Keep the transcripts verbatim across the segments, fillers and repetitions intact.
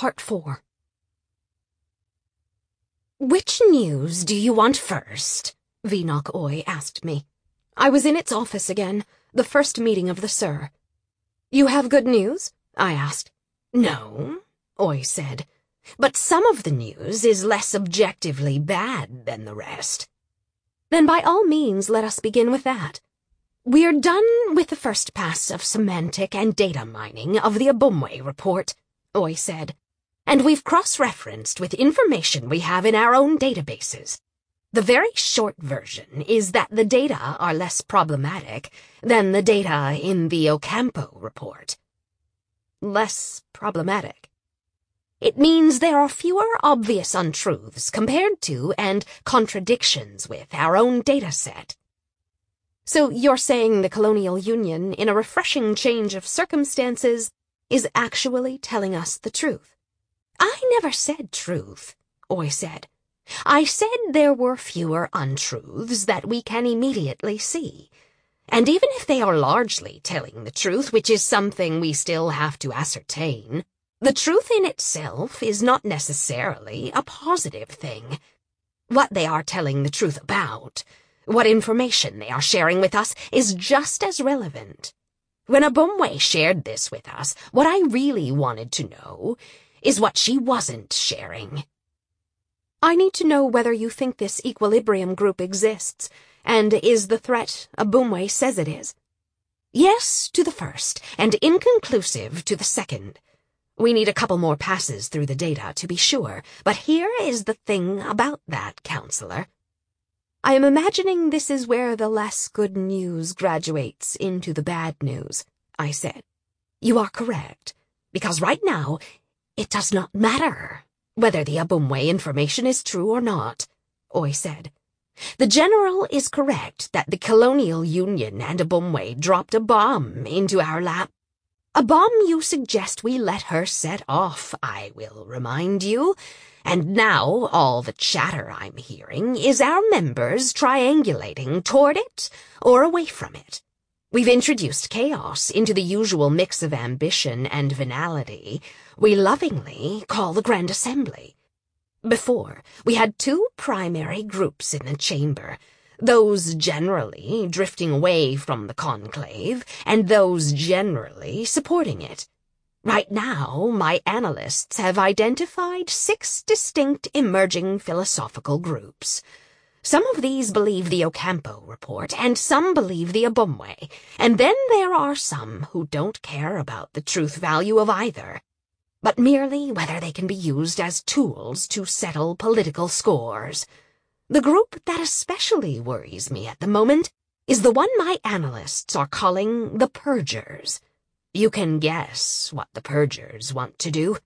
Part four. "Which news do you want first?" Vinok Oy asked me. I was in its office again, the first meeting of the Sur. "You have good news?" I asked. "No," Oy said, "but some of the news is less objectively bad than the rest." "Then by all means let us begin with that." "We're done with the first pass of semantic and data mining of the Abumwe report," Oy said, "and we've cross-referenced with information we have in our own databases. The very short version is that the data are less problematic than the data in the Ocampo report." "Less problematic?" "It means there are fewer obvious untruths compared to and contradictions with our own data set." "So you're saying the Colonial Union, in a refreshing change of circumstances, is actually telling us the truth?" "I never said truth," Oy said. "I said there were fewer untruths that we can immediately see. And even if they are largely telling the truth, which is something we still have to ascertain, the truth in itself is not necessarily a positive thing. What they are telling the truth about, what information they are sharing with us, is just as relevant. When Abumwe shared this with us, what I really wanted to know is what she wasn't sharing." "I need to know whether you think this equilibrium group exists, and is the threat Abumwe says it is." "Yes to the first, and inconclusive to the second. We need a couple more passes through the data to be sure, but here is the thing about that, Counselor." "I am imagining this is where the less good news graduates into the bad news," I said. "You are correct, because right now it does not matter whether the Abumwe information is true or not," Oy said. "The General is correct that the Colonial Union and Abumwe dropped a bomb into our lap. A bomb you suggest we let her set off, I will remind you. And now all the chatter I'm hearing is our members triangulating toward it or away from it. We've introduced chaos into the usual mix of ambition and venality we lovingly call the Grand Assembly. Before, we had two primary groups in the chamber, those generally drifting away from the conclave and those generally supporting it. Right now, my analysts have identified six distinct emerging philosophical groups. Some of these believe the Ocampo report, and some believe the Abumwe, and then there are some who don't care about the truth value of either, but merely whether they can be used as tools to settle political scores. The group that especially worries me at the moment is the one my analysts are calling the Purgers. You can guess what the Purgers want to do."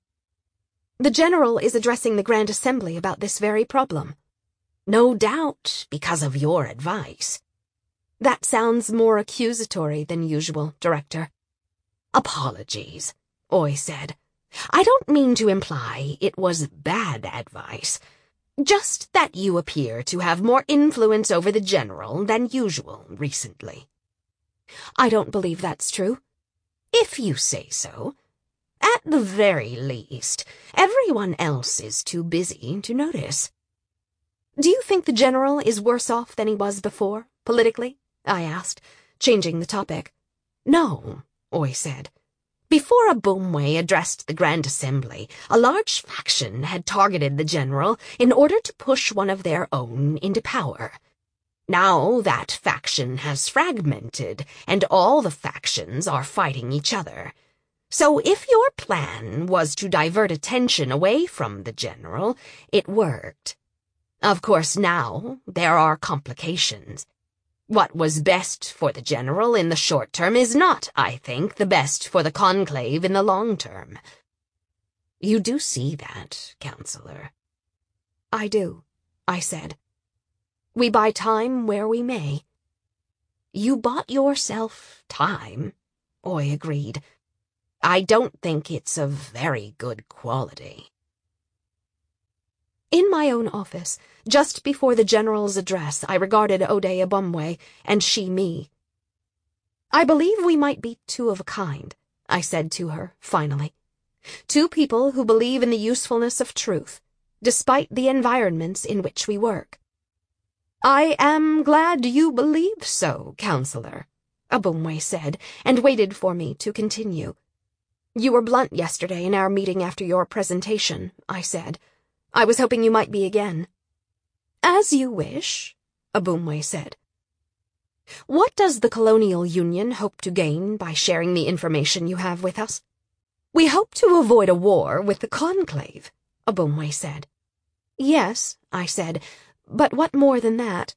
"The General is addressing the Grand Assembly about this very problem." "No doubt, because of your advice." "That sounds more accusatory than usual, Director." "Apologies," Oy said. "I don't mean to imply it was bad advice, just that you appear to have more influence over the General than usual recently." "I don't believe that's true." "If you say so. At the very least, everyone else is too busy to notice." "Do you think the General is worse off than he was before, politically?" I asked, changing the topic. "No," Oy said. "Before Abumwe addressed the Grand Assembly, a large faction had targeted the General in order to push one of their own into power. Now that faction has fragmented, and all the factions are fighting each other. So if your plan was to divert attention away from the General, it worked. Of course, now there are complications. What was best for the General in the short term is not, I think, the best for the Conclave in the long term. You do see that, Counselor?" "I do," I said. "We buy time where we may." "You bought yourself time," Oy agreed. "I don't think it's of very good quality." In my own office, just before the General's address, I regarded Ode Abumwe, and she me. "I believe we might be two of a kind," I said to her, finally. Two people who believe in the usefulness of truth, despite the environments in which we work. I am glad you believe so, Counselor, Abumwe said, and waited for me to continue. You were blunt yesterday in our meeting after your presentation, I said. I was hoping you might be again. As you wish, Abumwe said. What does the Colonial Union hope to gain by sharing the information you have with us? We hope to avoid a war with the Conclave, Abumwe said. Yes, I said, but what more than that?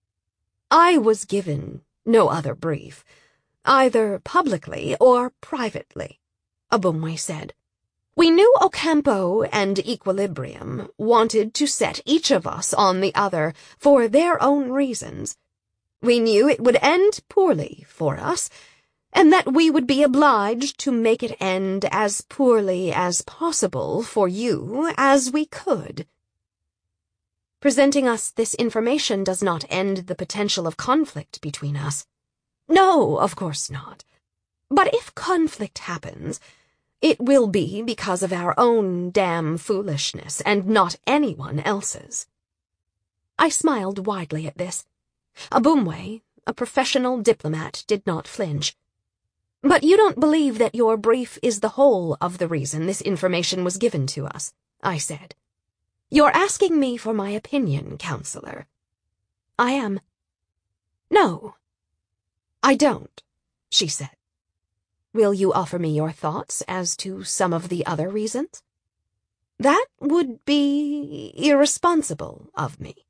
I was given no other brief, either publicly or privately, Abumwe said. We knew Ocampo and Equilibrium wanted to set each of us on the other for their own reasons. We knew it would end poorly for us, and that we would be obliged to make it end as poorly as possible for you as we could. Presenting us this information does not end the potential of conflict between us. No, of course not. But if conflict happens, it will be because of our own damn foolishness and not anyone else's. I smiled widely at this. Abumwe, a professional diplomat, did not flinch. But you don't believe that your brief is the whole of the reason this information was given to us, I said. You're asking me for my opinion, Counselor. I am. No, I don't, she said. Will you offer me your thoughts as to some of the other reasons? That would be irresponsible of me.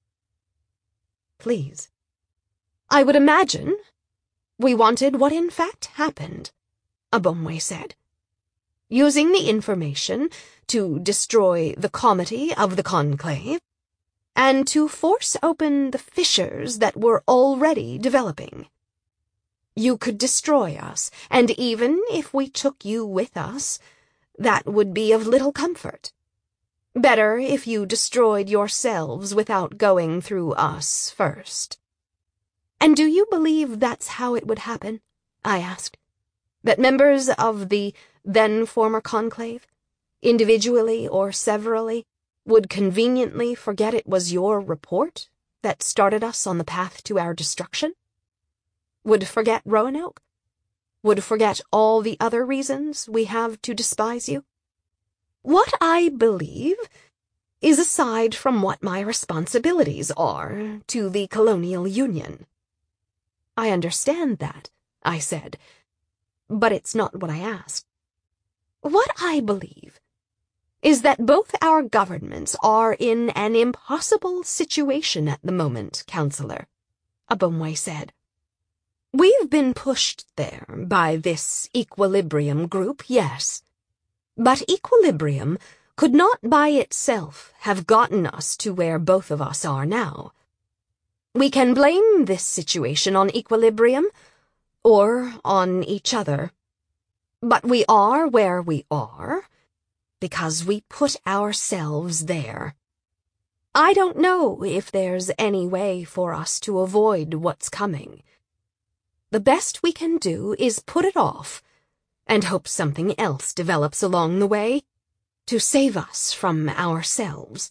Please. I would imagine we wanted what in fact happened, Abumwe said. Using the information to destroy the comity of the Conclave, and to force open the fissures that were already developing. You could destroy us, and even if we took you with us, that would be of little comfort. Better if you destroyed yourselves without going through us first. And do you believe that's how it would happen? I asked. That members of the then-former Conclave, individually or severally, would conveniently forget it was your report that started us on the path to our destruction? Would forget Roanoke? Would forget all the other reasons we have to despise you? What I believe is aside from what my responsibilities are to the Colonial Union. I understand that, I said, but it's not what I asked. What I believe is that both our governments are in an impossible situation at the moment, Counselor, Abumwe said. We've been pushed there by this Equilibrium group, yes. But Equilibrium could not by itself have gotten us to where both of us are now. We can blame this situation on Equilibrium, or on each other. But we are where we are, because we put ourselves there. I don't know if there's any way for us to avoid what's coming. The best we can do is put it off, and hope something else develops along the way, to save us from ourselves.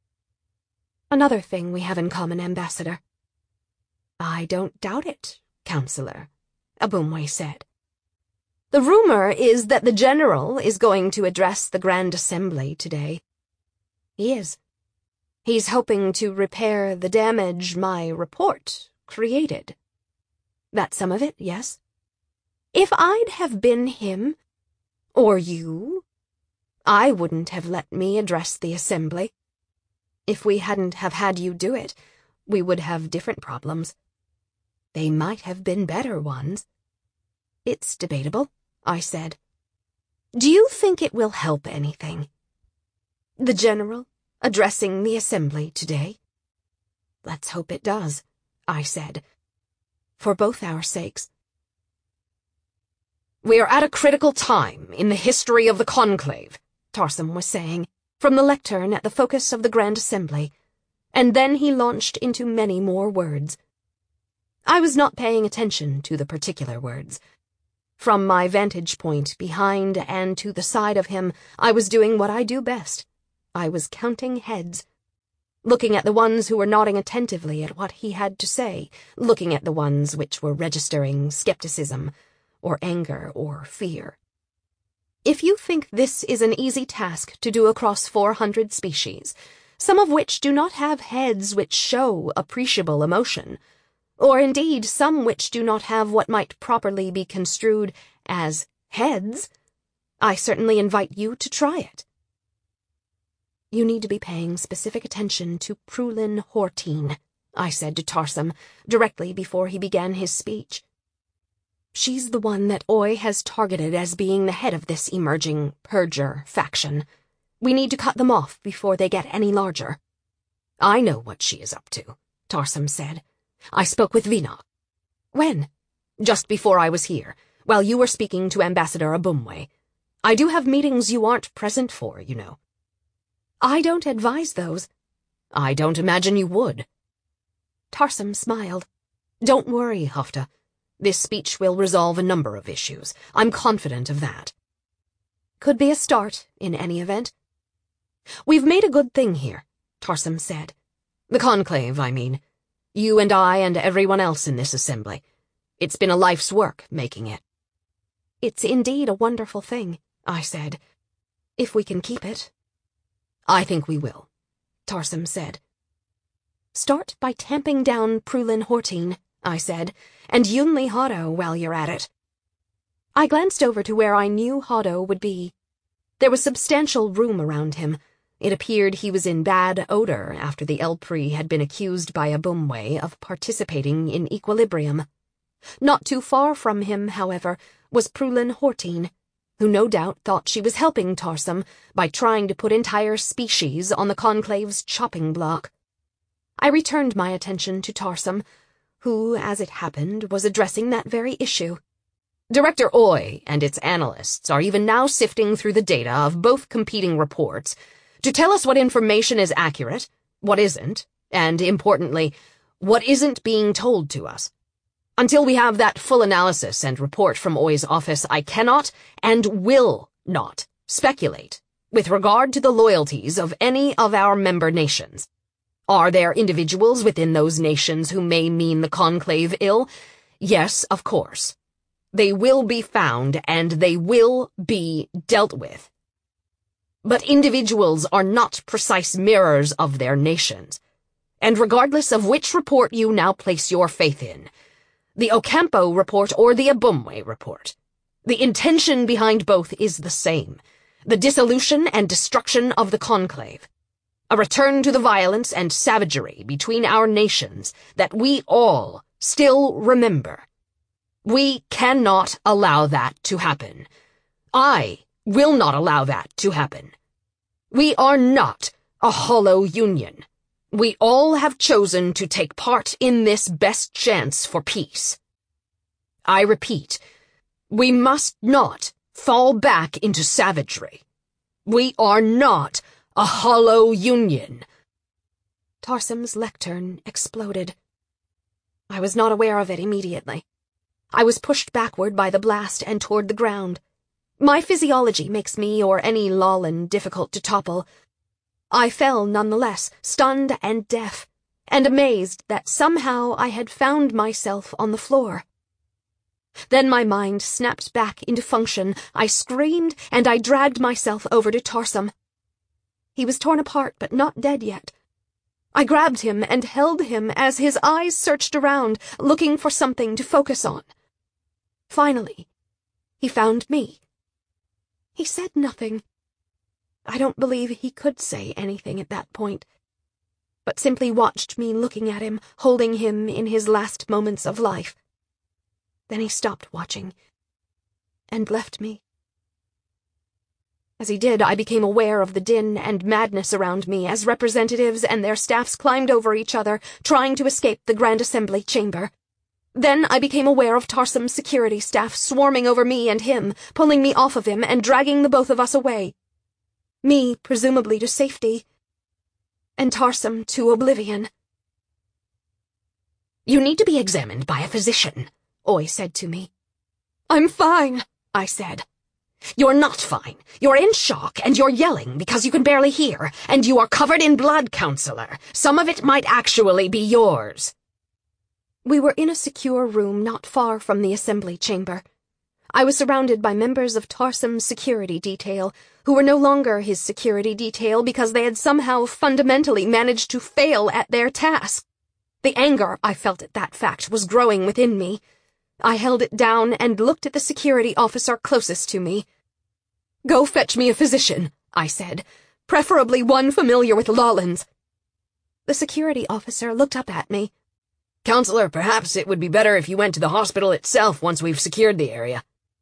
Another thing we have in common, Ambassador. I don't doubt it, Counselor, Abumwe said. The rumor is that the General is going to address the Grand Assembly today. He is. He's hoping to repair the damage my report created. That's some of it, yes? If I'd have been him, or you, I wouldn't have let me address the Assembly. If we hadn't have had you do it, we would have different problems. They might have been better ones. It's debatable, I said. Do you think it will help anything? The General addressing the Assembly today? Let's hope it does, I said, for both our sakes. We are at a critical time in the history of the Conclave, Tarsem was saying, from the lectern at the focus of the Grand Assembly, and then he launched into many more words. I was not paying attention to the particular words. From my vantage point, behind and to the side of him, I was doing what I do best. I was counting heads. Looking at the ones who were nodding attentively at what he had to say, looking at the ones which were registering skepticism, or anger, or fear. If you think this is an easy task to do across four hundred species, some of which do not have heads which show appreciable emotion, or indeed some which do not have what might properly be construed as heads, I certainly invite you to try it. You need to be paying specific attention to Prulin Hortine, I said to Tarsem directly before he began his speech. She's the one that Oy has targeted as being the head of this emerging Purger faction. We need to cut them off before they get any larger. I know what she is up to, Tarsem said. I spoke with Vinoc. When? Just before I was here, while you were speaking to Ambassador Abumwe. I do have meetings you aren't present for, you know. I don't advise those. I don't imagine you would. Tarsem smiled. Don't worry, Hafta. This speech will resolve a number of issues. I'm confident of that. Could be a start, in any event. We've made a good thing here, Tarsem said. The Conclave, I mean. You and I and everyone else in this assembly. It's been a life's work making it. It's indeed a wonderful thing, I said. If we can keep it. I think we will, Tarsem said. Start by tamping down Prulin Hortine, I said, and Yunli Hado while you're at it. I glanced over to where I knew Hado would be. There was substantial room around him. It appeared he was in bad odor after the Elpri had been accused by Abumwe of participating in Equilibrium. Not too far from him, however, was Prulin Hortine, who no doubt thought she was helping Tarsem by trying to put entire species on the Conclave's chopping block. I returned my attention to Tarsem, who, as it happened, was addressing that very issue. Director Oy and its analysts are even now sifting through the data of both competing reports to tell us what information is accurate, what isn't, and, importantly, what isn't being told to us. Until we have that full analysis and report from Oy's office, I cannot and will not speculate with regard to the loyalties of any of our member nations. Are there individuals within those nations who may mean the Conclave ill? Yes, of course. They will be found and they will be dealt with. But individuals are not precise mirrors of their nations. And regardless of which report you now place your faith in, the Ocampo report or the Abumwe report, the intention behind both is the same, the dissolution and destruction of the Conclave, a return to the violence and savagery between our nations that we all still remember. We cannot allow that to happen. I will not allow that to happen. We are not a hollow union. We all have chosen to take part in this best chance for peace. I repeat, we must not fall back into savagery. We are not a hollow union. Tarsem's lectern exploded. I was not aware of it immediately. I was pushed backward by the blast and toward the ground. My physiology makes me or any Lawlan difficult to topple. I fell nonetheless, stunned and deaf, and amazed that somehow I had found myself on the floor. Then my mind snapped back into function. I screamed, and I dragged myself over to Tarsem. He was torn apart, but not dead yet. I grabbed him and held him as his eyes searched around, looking for something to focus on. Finally, he found me. He said nothing. I don't believe he could say anything at that point, but simply watched me looking at him, holding him in his last moments of life. Then he stopped watching and left me. As he did, I became aware of the din and madness around me as representatives and their staffs climbed over each other, trying to escape the Grand Assembly chamber. Then I became aware of Tarsem's security staff swarming over me and him, pulling me off of him and dragging the both of us away. Me, presumably to safety, and Tarsem to oblivion. You need to be examined by a physician, Oy said to me. I'm fine, I said. You're not fine. You're in shock, and you're yelling because you can barely hear, and you are covered in blood, Counselor. Some of it might actually be yours. We were in a secure room not far from the assembly chamber. I was surrounded by members of Tarsum's security detail, who were no longer his security detail because they had somehow fundamentally managed to fail at their task. The anger I felt at that fact was growing within me. I held it down and looked at the security officer closest to me. Go fetch me a physician, I said, preferably one familiar with Lawlins. The security officer looked up at me. Counselor, perhaps it would be better if you went to the hospital itself once we've secured the area.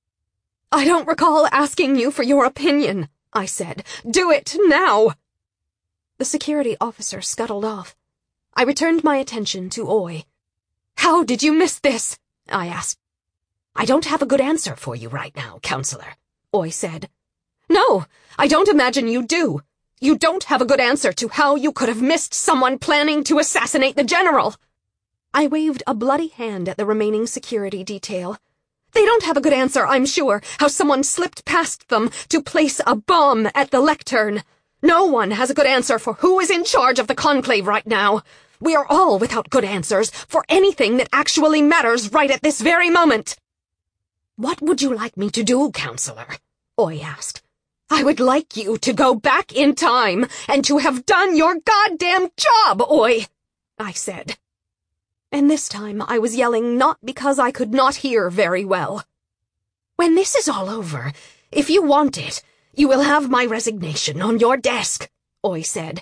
I don't recall asking you for your opinion, I said. Do it now. The security officer scuttled off. I returned my attention to Oi. How did you miss this? I asked. I don't have a good answer for you right now, Counselor, Oi said. No, I don't imagine you do. You don't have a good answer to how you could have missed someone planning to assassinate the general. I waved a bloody hand at the remaining security detail. They don't have a good answer, I'm sure, how someone slipped past them to place a bomb at the lectern. No one has a good answer for who is in charge of the conclave right now. We are all without good answers for anything that actually matters right at this very moment. What would you like me to do, Counselor? Oi asked. I would like you to go back in time and to have done your goddamn job, Oi, I said. And this time I was yelling not because I could not hear very well. When this is all over, if you want it, you will have my resignation on your desk, Oi said.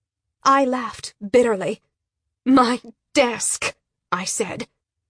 I laughed bitterly. My desk, I said.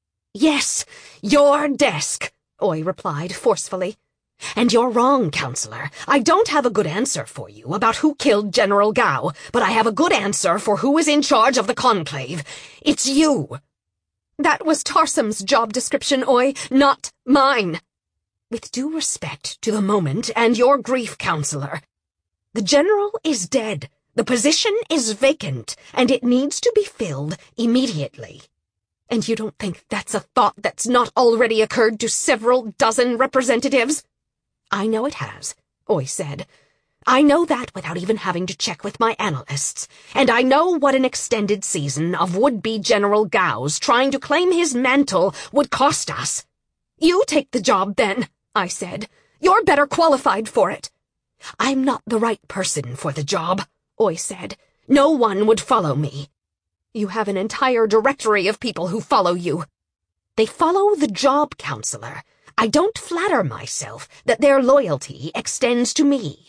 Yes, your desk, Oi replied forcefully. And you're wrong, Counselor. I don't have a good answer for you about who killed General Gao, but I have a good answer for who is in charge of the conclave. It's you. That was Tarsum's job description, Oi, not mine. With due respect to the moment and your grief, Counselor, the general is dead. The position is vacant, and it needs to be filled immediately. And you don't think that's a thought that's not already occurred to several dozen representatives? I know it has, Oi said. I know that without even having to check with my analysts, and I know what an extended season of would-be General Gao's trying to claim his mantle would cost us. You take the job, then, I said. You're better qualified for it. I'm not the right person for the job, Oi said. No one would follow me. You have an entire directory of people who follow you. They follow the job, Counselor. I don't flatter myself that their loyalty extends to me.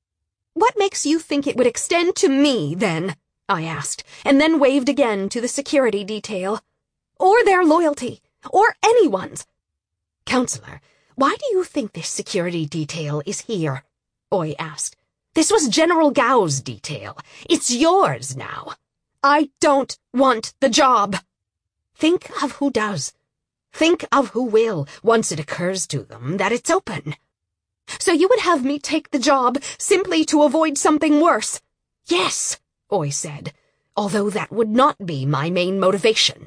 What makes you think it would extend to me, then? I asked, and then waved again to the security detail. Or their loyalty, or anyone's. Counselor, why do you think this security detail is here? Oi asked. This was General Gao's detail. It's yours now. I don't want the job. Think of who does. Think of who will, once it occurs to them that it's open. So you would have me take the job simply to avoid something worse? Yes, Oi said, although that would not be my main motivation.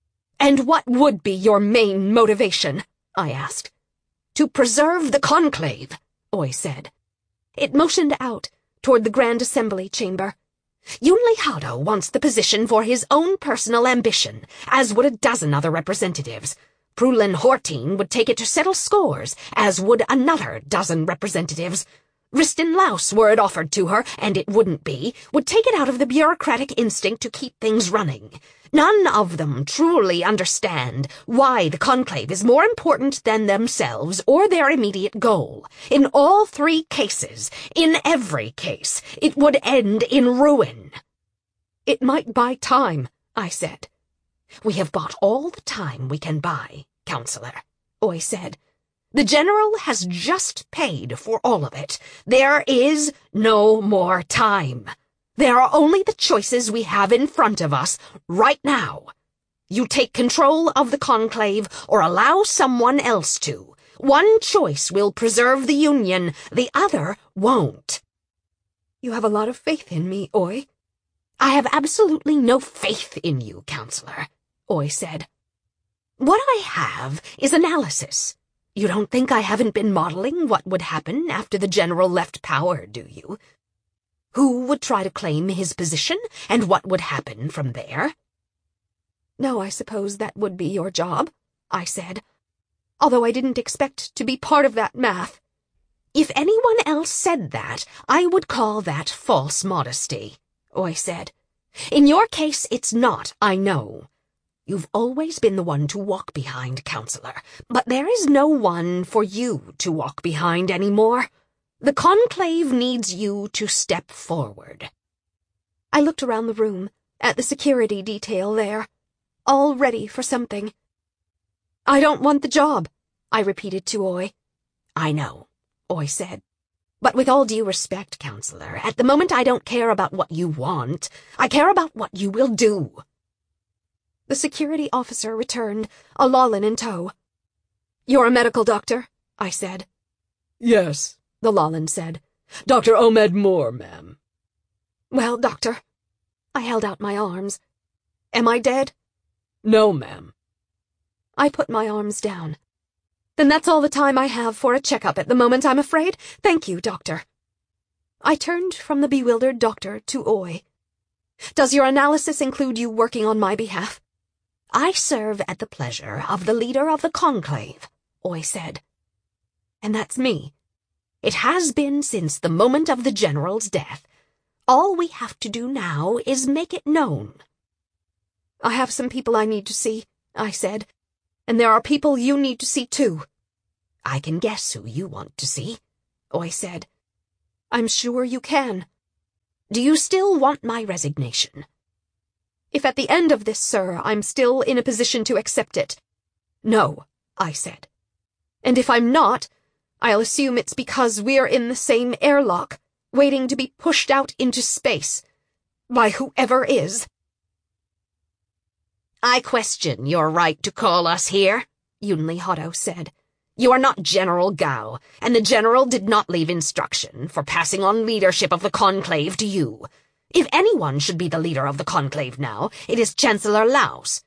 And what would be your main motivation? I asked. To preserve the conclave, Oi said. It motioned out toward the Grand Assembly chamber. Yunli Hado wants the position for his own personal ambition, as would a dozen other representatives. Prulin Hortine would take it to settle scores, as would another dozen representatives. Riston Laus, were it offered to her, and it wouldn't be, would take it out of the bureaucratic instinct to keep things running. None of them truly understand why the conclave is more important than themselves or their immediate goal. In all three cases, in every case, it would end in ruin. It might buy time, I said. We have bought all the time we can buy, Counselor, Oi said. The General has just paid for all of it. There is no more time. There are only the choices we have in front of us right now. You take control of the conclave or allow someone else to. One choice will preserve the Union, the other won't. You have a lot of faith in me, Oi. I have absolutely no faith in you, Counselor, Oi said. What I have is analysis. You don't think I haven't been modeling what would happen after the general left power, do you? Who would try to claim his position, and what would happen from there? No, I suppose that would be your job, I said, although I didn't expect to be part of that math. If anyone else said that, I would call that false modesty, Oy said. In your case, it's not, I know. You've always been the one to walk behind, Counselor, but there is no one for you to walk behind anymore. The Conclave needs you to step forward. I looked around the room, at the security detail there, all ready for something. I don't want the job, I repeated to Oy. I know, Oy said. But with all due respect, Counselor, at the moment I don't care about what you want. I care about what you will do. The security officer returned, a Lawlin in tow. You're a medical doctor, I said. Yes, the Lawlin said. Doctor Omed Moore, ma'am. Well, doctor, I held out my arms. Am I dead? No, ma'am. I put my arms down. Then that's all the time I have for a checkup at the moment, I'm afraid. Thank you, doctor. I turned from the bewildered doctor to Oy. Does your analysis include you working on my behalf? I serve at the pleasure of the leader of the Conclave, Oy said. And that's me. It has been since the moment of the General's death. All we have to do now is make it known. I have some people I need to see, I said, and there are people you need to see too. I can guess who you want to see, Oy said. I'm sure you can. Do you still want my resignation? If at the end of this, sir, I'm still in a position to accept it. No, I said. And if I'm not, I'll assume it's because we're in the same airlock, waiting to be pushed out into space. By whoever is. I question your right to call us here, Yunli Hotto said. You are not General Gao, and the General did not leave instruction for passing on leadership of the Conclave to you. If anyone should be the leader of the Conclave now, it is Chancellor Laus.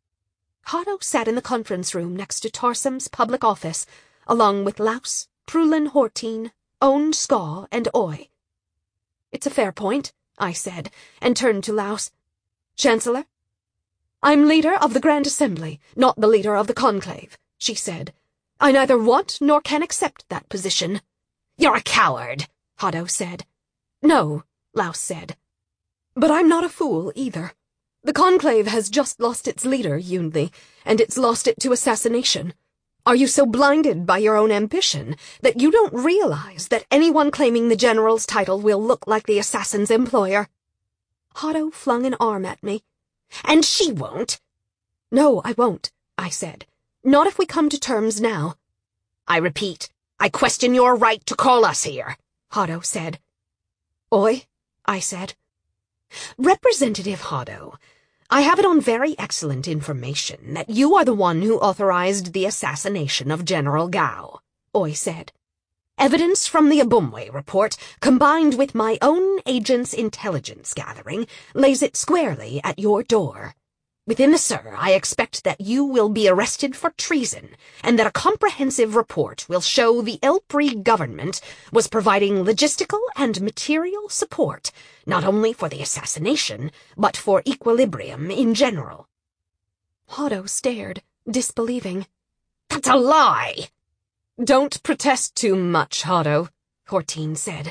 Hotto sat in the conference room next to Tarsem's public office, along with Laus, Prulin Hortine, Own Skaw, and Oy. It's a fair point, I said, and turned to Laus. Chancellor? I'm leader of the Grand Assembly, not the leader of the Conclave, she said. I neither want nor can accept that position. You're a coward, Hotto said. No, Laus said. But I'm not a fool, either. The Conclave has just lost its leader, Yunli, and it's lost it to assassination. Are you so blinded by your own ambition that you don't realize that anyone claiming the General's title will look like the assassin's employer? Hotto flung an arm at me. And she won't. No, I won't, I said. Not if we come to terms now. I repeat, I question your right to call us here, Hotto said. Oy, I said. Representative Hotto, I have it on very excellent information that you are the one who authorized the assassination of General Gao, Oy said. Evidence from the Abumwe report, combined with my own agent's intelligence gathering, lays it squarely at your door. Within the Sur, I expect that you will be arrested for treason, and that a comprehensive report will show the Elpri government was providing logistical and material support, not only for the assassination, but for equilibrium in general. Hotto stared, disbelieving. That's a lie! Don't protest too much, Hotto, Hortine said.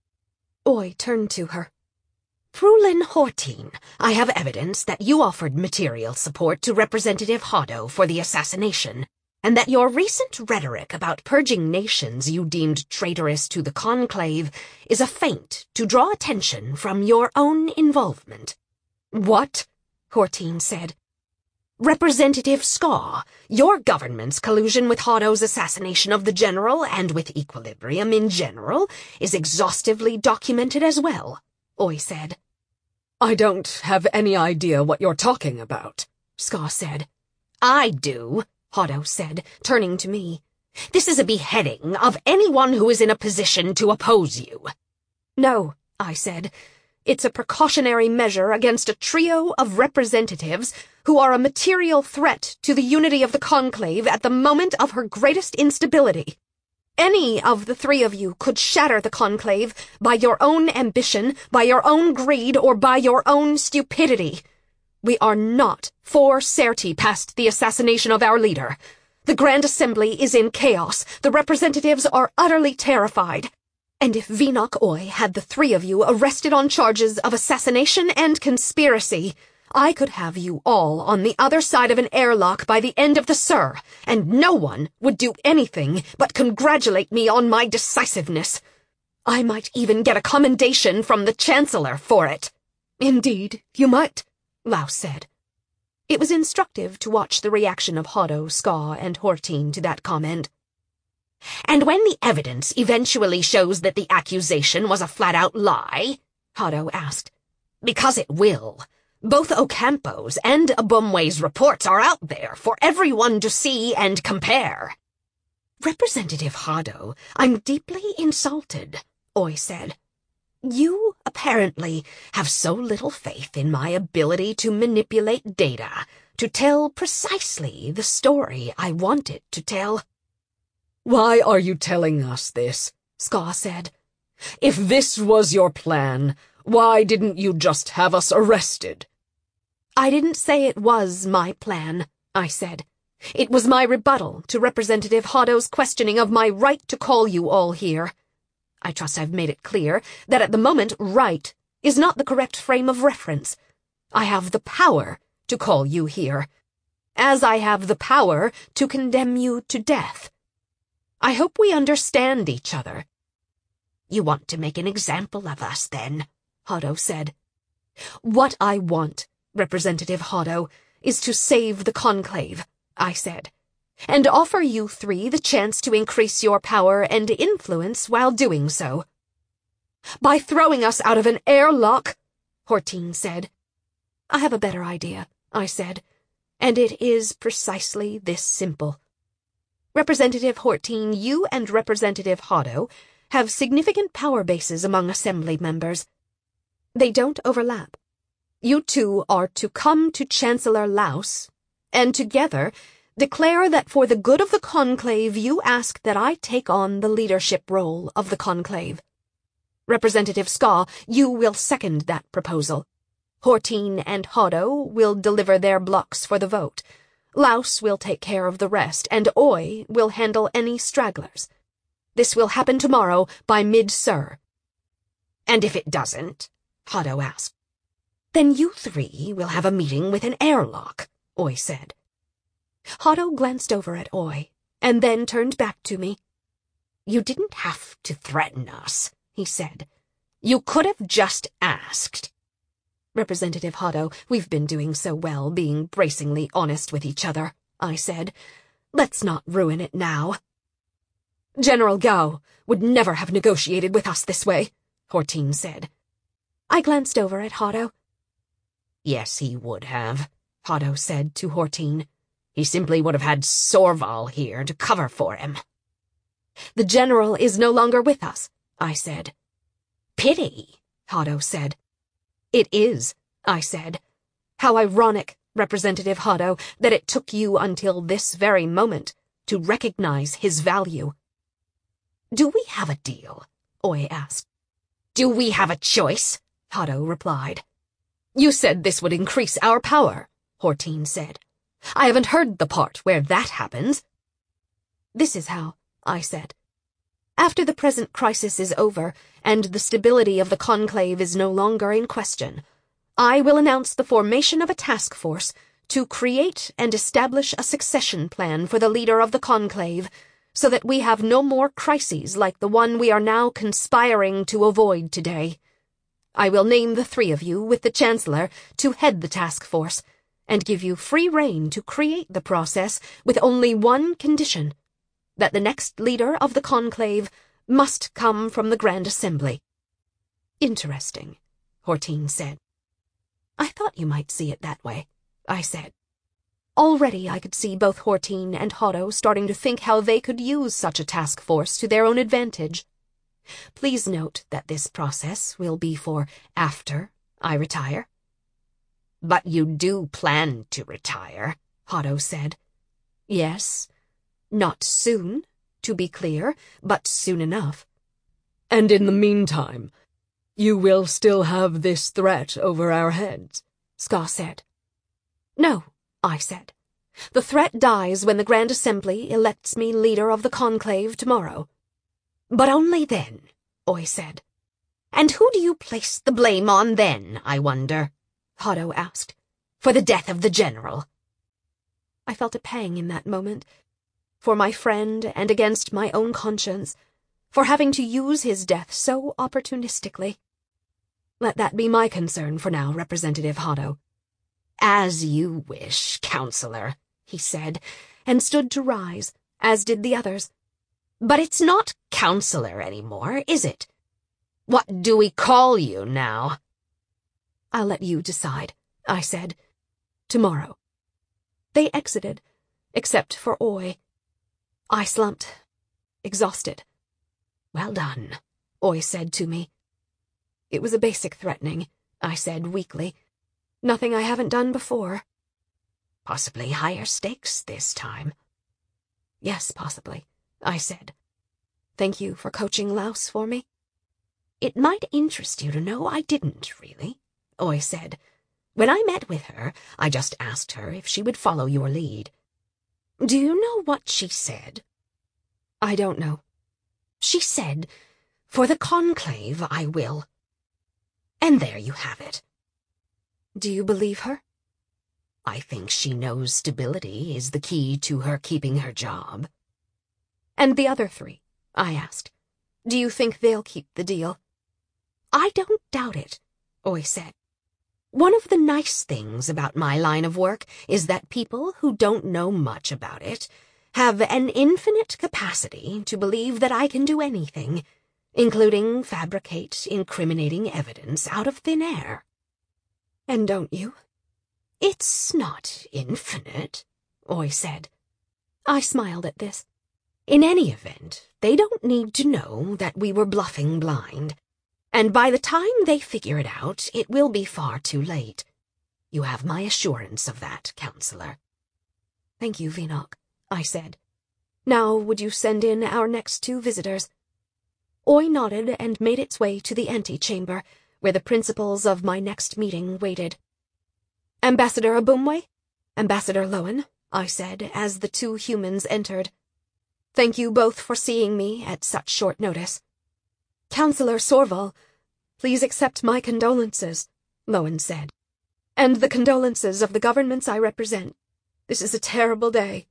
Oy turned to her. Prulin Hortine, I have evidence that you offered material support to Representative Hotto for the assassination, and that your recent rhetoric about purging nations you deemed traitorous to the Conclave is a feint to draw attention from your own involvement. What? Hortine said. Representative Skaw, your government's collusion with Hotto's assassination of the General and with equilibrium in general is exhaustively documented as well, Oy said. I don't have any idea what you're talking about, Skaw said. I do, Hotto said, turning to me. This is a beheading of anyone who is in a position to oppose you. No, I said. It's a precautionary measure against a trio of representatives who are a material threat to the unity of the Conclave at the moment of her greatest instability. Any of the three of you could shatter the Conclave by your own ambition, by your own greed, or by your own stupidity. We are not four certi past the assassination of our leader. The Grand Assembly is in chaos. The representatives are utterly terrified. And if Vinok Oy had the three of you arrested on charges of assassination and conspiracy, I could have you all on the other side of an airlock by the end of the Sur, and no one would do anything but congratulate me on my decisiveness. I might even get a commendation from the Chancellor for it. Indeed, you might, Laus said. It was instructive to watch the reaction of Hoddo, Ska, and Hortine to that comment. And when the evidence eventually shows that the accusation was a flat-out lie, Hoddo asked, because it will, both Ocampo's and Abumwe's reports are out there for everyone to see and compare. Representative Hoddo, I'm deeply insulted, Oy said. You, apparently, have so little faith in my ability to manipulate data, to tell precisely the story I want it to tell. Why are you telling us this? Ska said. If this was your plan, why didn't you just have us arrested? I didn't say it was my plan, I said. It was my rebuttal to Representative Hoddo's questioning of my right to call you all here. I trust I've made it clear that at the moment right is not the correct frame of reference. I have the power to call you here, as I have the power to condemn you to death. I hope we understand each other. You want to make an example of us, then, Hoddo said. What I want, Representative Hoddo, is to save the Conclave, I said, and offer you three the chance to increase your power and influence while doing so. By throwing us out of an airlock, Hortine said. I have a better idea, I said, and it is precisely this simple. Representative Hortine, you and Representative Hoddo have significant power bases among Assembly members. They don't overlap. You two are to come to Chancellor Laus, and together declare that for the good of the Conclave you ask that I take on the leadership role of the Conclave. Representative Ska, you will second that proposal. Hortine and Hoddo will deliver their blocks for the vote. Laus will take care of the rest, and Oy will handle any stragglers. This will happen tomorrow by mid-Sur. And if it doesn't? Hoddo asked. Then you three will have a meeting with an airlock, Oy said. Hoddo glanced over at Oy, and then turned back to me. You didn't have to threaten us, he said. You could have just asked. Representative Hoddo, we've been doing so well being bracingly honest with each other, I said. Let's not ruin it now. General Gao would never have negotiated with us this way, Hortine said. I glanced over at Hoddo. Yes, he would have, Hoddo said to Hortine. He simply would have had Sorval here to cover for him. The general is no longer with us, I said. Pity, Hoddo said. It is, I said. How ironic, Representative Hoddo, that it took you until this very moment to recognize his value. Do we have a deal? Oy asked. Do we have a choice? Hoddo replied. You said this would increase our power, Hortine said. I haven't heard the part where that happens. This is how, I said. After the present crisis is over, and the stability of the Conclave is no longer in question, I will announce the formation of a task force to create and establish a succession plan for the leader of the Conclave, so that we have no more crises like the one we are now conspiring to avoid today. I will name the three of you, with the Chancellor, to head the task force, and give you free rein to create the process with only one condition, that the next leader of the Conclave must come from the Grand Assembly. Interesting, Hortine said. I thought you might see it that way, I said. Already I could see both Hortine and Hoddo starting to think how they could use such a task force to their own advantage. Please note that this process will be for after I retire." "But you do plan to retire," Hotto said. "Yes. Not soon, to be clear, but soon enough." "And in the meantime, you will still have this threat over our heads," Ska said. "No," I said. "The threat dies when the Grand Assembly elects me leader of the Conclave tomorrow." "But only then," Oy said. "And who do you place the blame on then, I wonder?" Hotto asked. "For the death of the general?" I felt a pang in that moment, for my friend and against my own conscience, for having to use his death so opportunistically. "Let that be my concern for now, Representative Hotto." "As you wish, Counselor," he said, and stood to rise, as did the others. "But it's not Counselor anymore, is it? What do we call you now?" "I'll let you decide," I said. "Tomorrow." They exited, except for Oy. I slumped, exhausted. "Well done," Oy said to me. "It was a basic threatening," I said weakly. "Nothing I haven't done before." "Possibly higher stakes this time." "Yes, possibly," I said. "Thank you for coaching Louse for me." "It might interest you to know I didn't, really," Oy said. "When I met with her, I just asked her if she would follow your lead. Do you know what she said?" "I don't know." "She said, 'For the Conclave, I will.' And there you have it." "Do you believe her?" "I think she knows stability is the key to her keeping her job." "And the other three?" I asked. "Do you think they'll keep the deal?" "I don't doubt it," Oy said. "One of the nice things about my line of work is that people who don't know much about it have an infinite capacity to believe that I can do anything, including fabricate incriminating evidence out of thin air." "And don't you?" "It's not infinite," Oy said. I smiled at this. "In any event, they don't need to know that we were bluffing blind. And by the time they figure it out, it will be far too late. You have my assurance of that, Counselor." "Thank you, Vinoc," I said. "Now would you send in our next two visitors?" Oy nodded and made its way to the antechamber, where the principals of my next meeting waited. "Ambassador Abumwe, Ambassador Lowen," I said as the two humans entered. "Thank you both for seeing me at such short notice." "Counselor Sorval, please accept my condolences," Lowen said. "And the condolences of the governments I represent. This is a terrible day."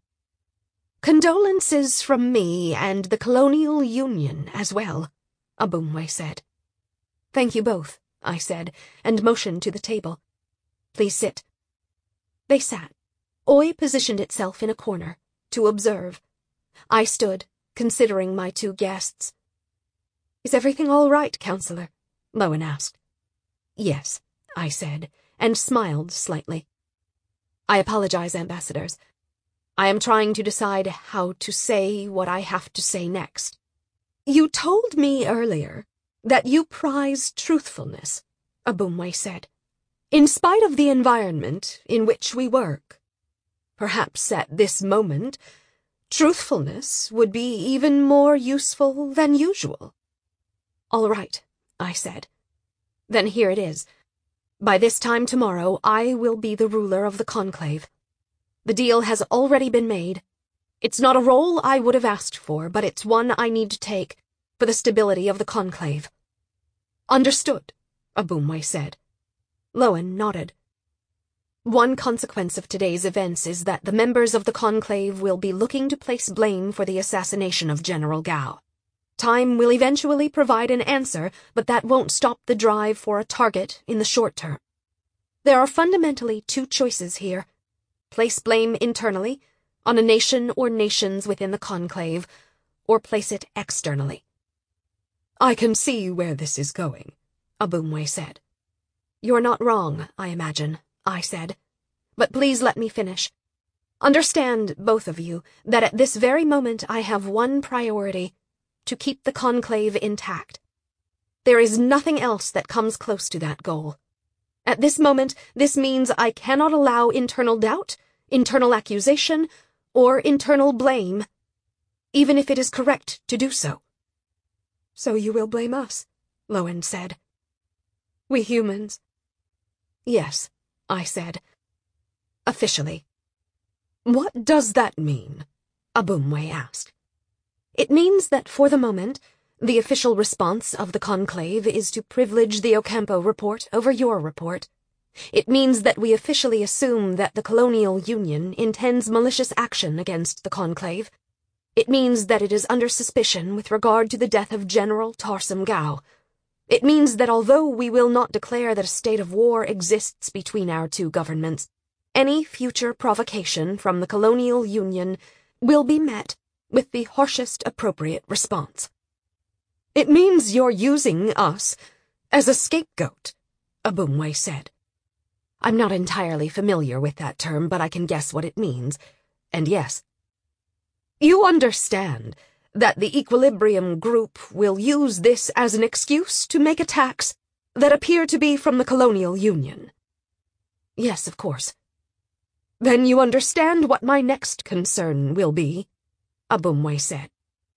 "Condolences from me and the Colonial Union as well," Abumwe said. "Thank you both," I said, and motioned to the table. "Please sit." They sat. Oy positioned itself in a corner, to observe. I stood, considering my two guests. "Is everything all right, Counselor?" Lowen asked. "Yes," I said, and smiled slightly. "I apologize, ambassadors. I am trying to decide how to say what I have to say next." "You told me earlier that you prize truthfulness," Abumwe said, "in spite of the environment in which we work. Perhaps at this moment, truthfulness would be even more useful than usual." "All right," I said. "Then here it is. By this time tomorrow, I will be the ruler of the Conclave. The deal has already been made. It's not a role I would have asked for, but it's one I need to take for the stability of the Conclave." "Understood," Abumwe said. Lowen nodded. "One consequence of today's events is that the members of the Conclave will be looking to place blame for the assassination of General Gao. Time will eventually provide an answer, but that won't stop the drive for a target in the short term. There are fundamentally two choices here. Place blame internally, on a nation or nations within the Conclave, or place it externally." "I can see where this is going," Abumwe said. "You're not wrong, I imagine," I said. "But please let me finish. Understand, both of you, that at this very moment I have one priority: to keep the Conclave intact. There is nothing else that comes close to that goal. At this moment, this means I cannot allow internal doubt, internal accusation, or internal blame, even if it is correct to do so. So you will blame us, Lowen said. We humans. Yes, I said. Officially. What does that mean? Abumwe asked. It means that for the moment, the official response of the Conclave is to privilege the Ocampo report over your report. It means that we officially assume that the Colonial Union intends malicious action against the Conclave. It means that it is under suspicion with regard to the death of General Tarsem Gao. It means that although we will not declare that a state of war exists between our two governments, any future provocation from the Colonial Union will be met with the harshest appropriate response. It means you're using us as a scapegoat, Abumwe said. I'm not entirely familiar with that term, but I can guess what it means. And yes. You understand that the Equilibrium Group will use this as an excuse to make attacks that appear to be from the Colonial Union. Yes, of course. Then you understand what my next concern will be, Abumwe said.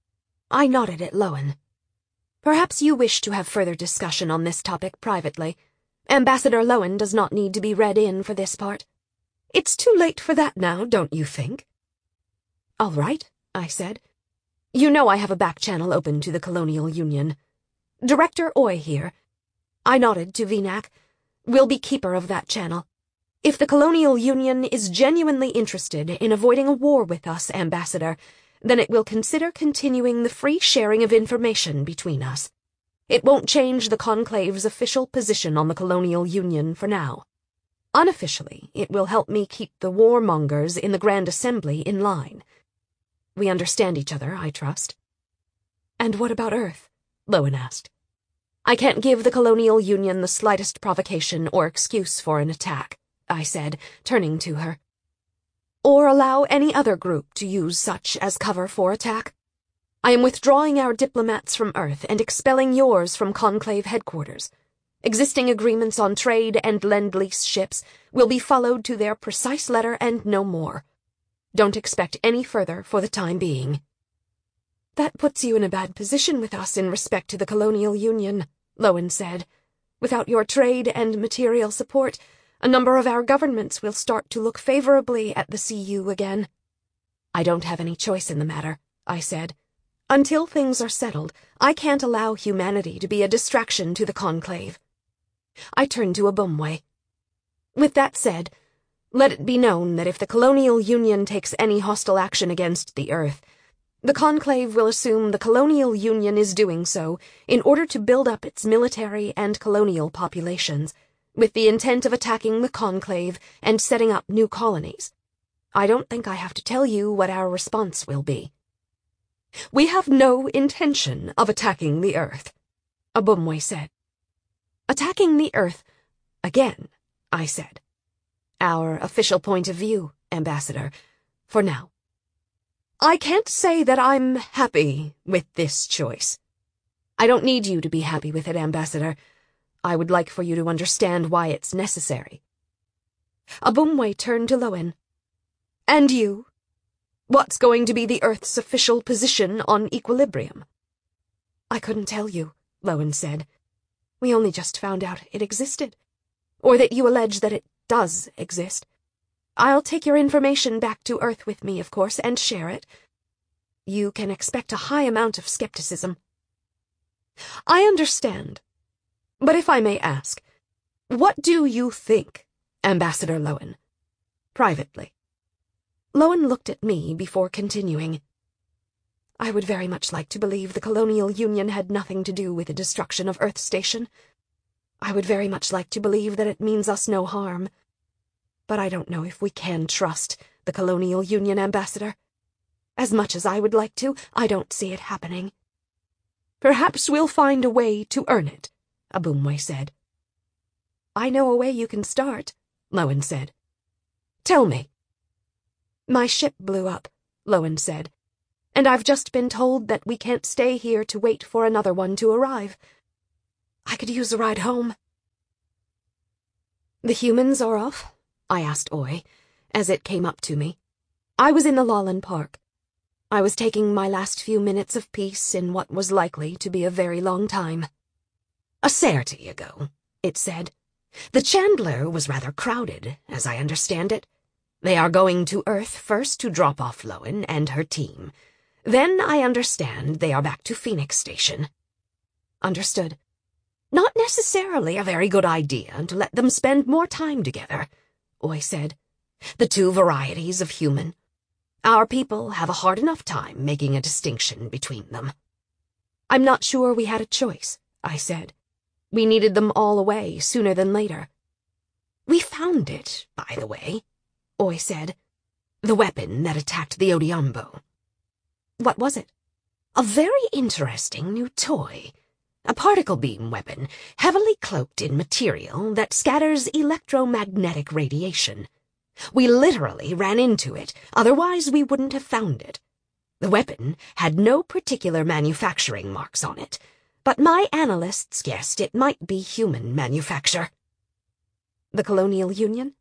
I nodded at Lowen. Perhaps you wish to have further discussion on this topic privately. Ambassador Lowen does not need to be read in for this part. It's too late for that now, don't you think? All right, I said. You know I have a back channel open to the Colonial Union. Director Oy here. I nodded to V NAC. Will be keeper of that channel. If the Colonial Union is genuinely interested in avoiding a war with us, Ambassador, then it will consider continuing the free sharing of information between us. It won't change the Conclave's official position on the Colonial Union for now. Unofficially, it will help me keep the warmongers in the Grand Assembly in line. We understand each other, I trust. And what about Earth? Lowen asked. I can't give the Colonial Union the slightest provocation or excuse for an attack, I said, turning to her. Or allow any other group to use such as cover for attack. I am withdrawing our diplomats from Earth and expelling yours from Conclave headquarters. Existing agreements on trade and lend-lease ships will be followed to their precise letter and no more. Don't expect any further for the time being. That puts you in a bad position with us in respect to the Colonial Union, Lowen said. Without your trade and material support, a number of our governments will start to look favorably at the C U again. I don't have any choice in the matter, I said. Until things are settled, I can't allow humanity to be a distraction to the Conclave. I turned to Abumwe. With that said, let it be known that if the Colonial Union takes any hostile action against the Earth, the Conclave will assume the Colonial Union is doing so in order to build up its military and colonial populations, with the intent of attacking the Conclave and setting up new colonies. I don't think I have to tell you what our response will be. We have no intention of attacking the Earth, Abumwe said. Attacking the Earth again, I said. Our official point of view, Ambassador, for now. I can't say that I'm happy with this choice. I don't need you to be happy with it, Ambassador. I would like for you to understand why it's necessary. Abumwe turned to Lowen. And you? What's going to be the Earth's official position on Equilibrium? I couldn't tell you, Lowen said. We only just found out it existed. Or that you allege that it does exist. I'll take your information back to Earth with me, of course, and share it. You can expect a high amount of skepticism. I understand. But if I may ask, what do you think, Ambassador Lowen? Privately. Lowen looked at me before continuing. I would very much like to believe the Colonial Union had nothing to do with the destruction of Earth Station. I would very much like to believe that it means us no harm. But I don't know if we can trust the Colonial Union, Ambassador. As much as I would like to, I don't see it happening. Perhaps we'll find a way to earn it, Abumwe said. I know a way you can start, Lowen said. Tell me. My ship blew up, Lowen said, and I've just been told that we can't stay here to wait for another one to arrive. I could use a ride home." "The humans are off?" I asked Oy, as it came up to me. I was in the Lawland Park. I was taking my last few minutes of peace in what was likely to be a very long time. "A Certi ago," it said. "The Chandler was rather crowded, as I understand it. They are going to Earth first to drop off Lowen and her team. Then, I understand, they are back to Phoenix Station." "Understood." "Not necessarily a very good idea to let them spend more time together," Oy said. "The two varieties of human. Our people have a hard enough time making a distinction between them." "I'm not sure we had a choice," I said. "We needed them all away sooner than later." "We found it, by the way," Oy said. "The weapon that attacked the Odiambo." "What was it?" "A very interesting new toy. A particle beam weapon, heavily cloaked in material that scatters electromagnetic radiation. We literally ran into it, otherwise we wouldn't have found it. The weapon had no particular manufacturing marks on it, but my analysts guessed it might be human manufacture." "The Colonial Union?"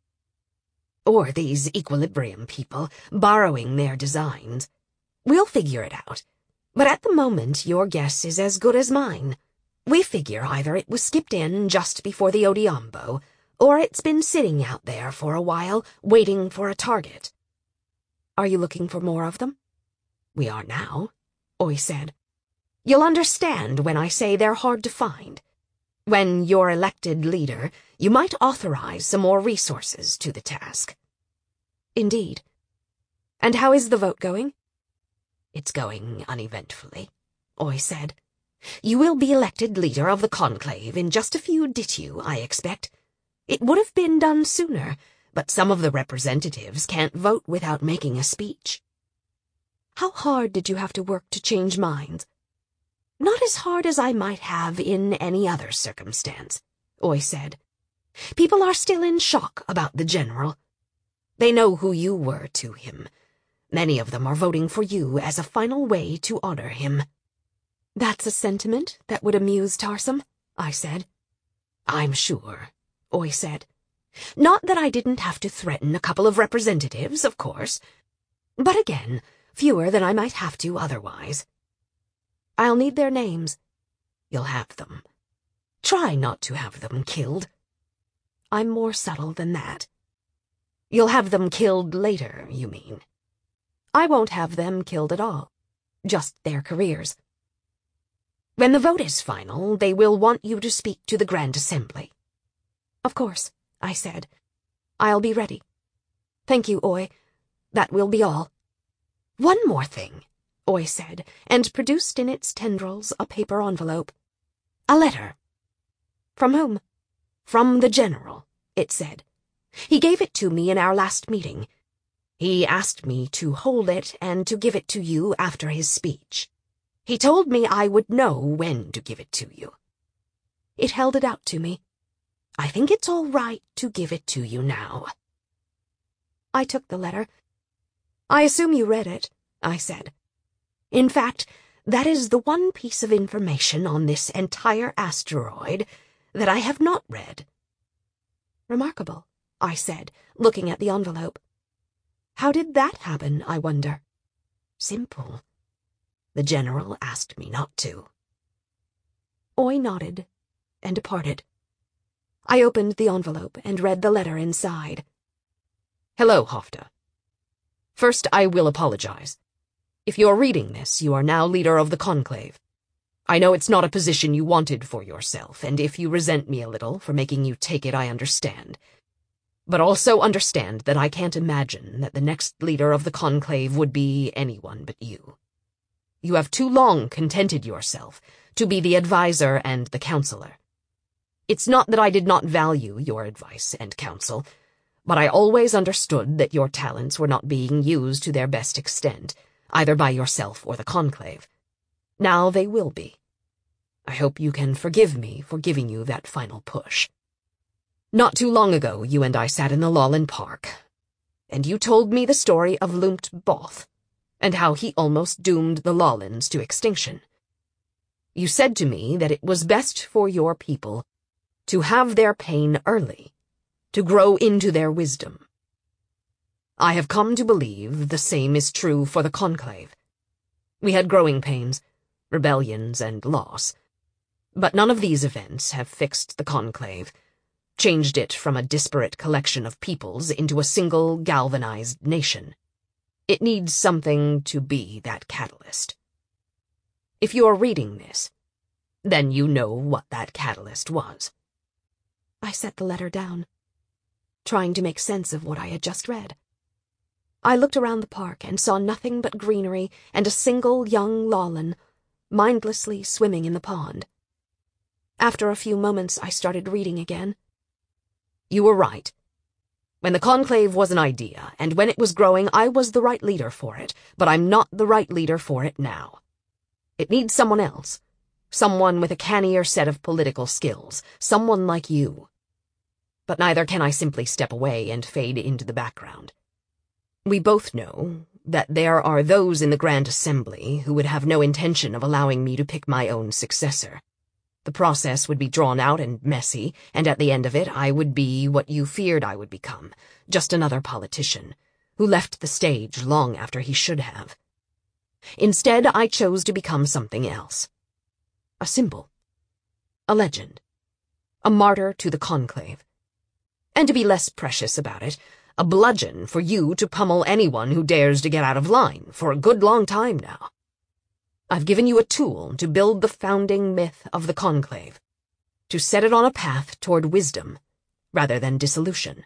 "Or these Equilibrium people, borrowing their designs. We'll figure it out. But at the moment, your guess is as good as mine. We figure either it was skipped in just before the Odiambo, or it's been sitting out there for a while, waiting for a target." "Are you looking for more of them?" "We are now," Oy said. "You'll understand when I say they're hard to find. When you're elected leader, you might authorize some more resources to the task." "Indeed. And how is the vote going?" "It's going uneventfully," Oy said. "You will be elected leader of the conclave in just a few ditu, I expect. It would have been done sooner, but some of the representatives can't vote without making a speech." "How hard did you have to work to change minds?" "Not as hard as I might have in any other circumstance," Oy said. "People are still in shock about the general. They know who you were to him. Many of them are voting for you as a final way to honor him." "That's a sentiment that would amuse Tarsem," I said. "I'm sure," Oy said. "Not that I didn't have to threaten a couple of representatives, of course. But again, fewer than I might have to otherwise." "I'll need their names." "You'll have them. Try not to have them killed." "I'm more subtle than that." "You'll have them killed later, you mean?" "I won't have them killed at all. Just their careers." "When the vote is final, they will want you to speak to the Grand Assembly." "Of course," I said. "I'll be ready. Thank you, Oy. That will be all." "One more thing," Oy said, and produced in its tendrils a paper envelope. "A letter." "From whom?" "From the general," it said. "He gave it to me in our last meeting. He asked me to hold it and to give it to you after his speech. He told me I would know when to give it to you." It held it out to me. "I think it's all right to give it to you now." I took the letter. "I assume you read it," I said. "In fact, that is the one piece of information on this entire asteroid that I have not read." "Remarkable," I said, looking at the envelope. "How did that happen, I wonder?" "Simple. The general asked me not to." Oy nodded and departed. I opened the envelope and read the letter inside. "Hello, Hofta. First, I will apologize. If you're reading this, you are now leader of the conclave. I know it's not a position you wanted for yourself, and if you resent me a little for making you take it, I understand. But also understand that I can't imagine that the next leader of the conclave would be anyone but you. You have too long contented yourself to be the advisor and the counselor. It's not that I did not value your advice and counsel, but I always understood that your talents were not being used to their best extent, either by yourself or the conclave. Now they will be. I hope you can forgive me for giving you that final push. Not too long ago, you and I sat in the Lawland Park, and you told me the story of Lumt Both. and how he almost doomed the Lawlens to extinction. You said to me that it was best for your people to have their pain early, to grow into their wisdom. I have come to believe the same is true for the Conclave. We had growing pains, rebellions, and loss, but none of these events have fixed the Conclave, changed it from a disparate collection of peoples into a single galvanized nation. It needs something to be that catalyst. If you are reading this, then you know what that catalyst was. I set the letter down, trying to make sense of what I had just read. I looked around the park and saw nothing but greenery and a single young Lawlen, mindlessly swimming in the pond. After a few moments, I started reading again. You were right. When the Conclave was an idea, and when it was growing, I was the right leader for it, but I'm not the right leader for it now. It needs someone else, someone with a cannier set of political skills, someone like you. But neither can I simply step away and fade into the background. We both know that there are those in the Grand Assembly who would have no intention of allowing me to pick my own successor. The process would be drawn out and messy, and at the end of it I would be what you feared I would become, just another politician, who left the stage long after he should have. Instead, I chose to become something else. A symbol. A legend. A martyr to the Conclave. And to be less precious about it, a bludgeon for you to pummel anyone who dares to get out of line for a good long time now. I've given you a tool to build the founding myth of the Conclave, to set it on a path toward wisdom, rather than dissolution.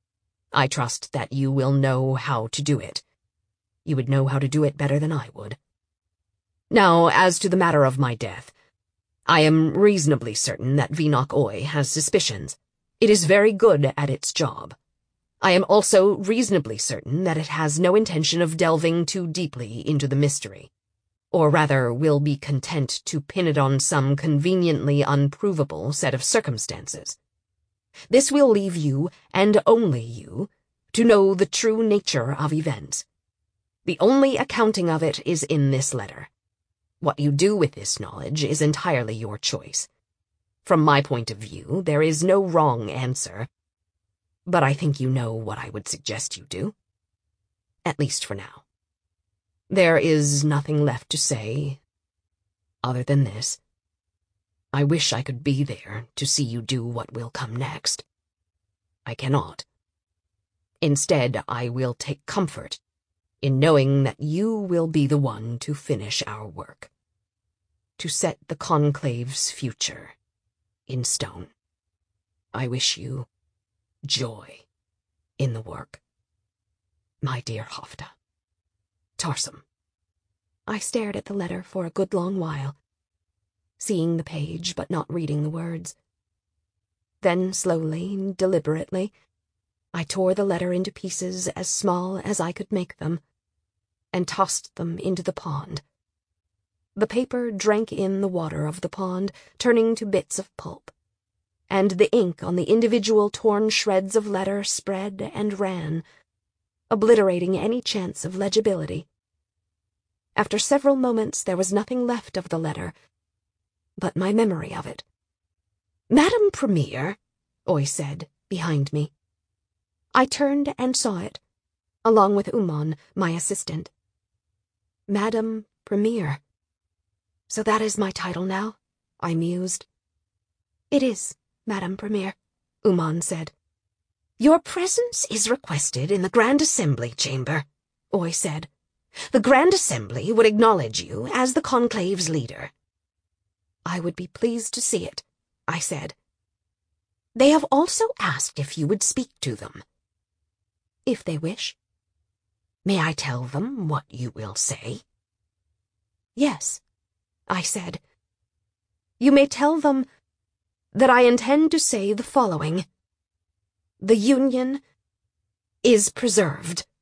I trust that you will know how to do it. You would know how to do it better than I would. Now, as to the matter of my death, I am reasonably certain that Vinok Oy has suspicions. It is very good at its job. I am also reasonably certain that it has no intention of delving too deeply into the mystery, or rather will be content to pin it on some conveniently unprovable set of circumstances. This will leave you, and only you, to know the true nature of events. The only accounting of it is in this letter. What you do with this knowledge is entirely your choice. From my point of view, there is no wrong answer, but I think you know what I would suggest you do. At least for now. There is nothing left to say, other than this. I wish I could be there to see you do what will come next. I cannot. Instead, I will take comfort in knowing that you will be the one to finish our work, to set the Conclave's future in stone. I wish you joy in the work. My dear Hafta. Tarsem. I stared at the letter for a good long while, seeing the page but not reading the words. Then, slowly, deliberately, I tore the letter into pieces as small as I could make them, and tossed them into the pond. The paper drank in the water of the pond, turning to bits of pulp, and the ink on the individual torn shreds of letter spread and ran, obliterating any chance of legibility. After several moments there was nothing left of the letter, but my memory of it. "Madam Premier," Oy said, behind me. I turned and saw it, along with Uman, my assistant. Madam Premier. So that is my title now, I mused. It is, Madam Premier, Uman said. Your presence is requested in the Grand Assembly chamber, Oy said. The Grand Assembly would acknowledge you as the Conclave's leader. I would be pleased to see it, I said. They have also asked if you would speak to them. If they wish. May I tell them what you will say? Yes, I said. You may tell them that I intend to say the following. The Union is preserved.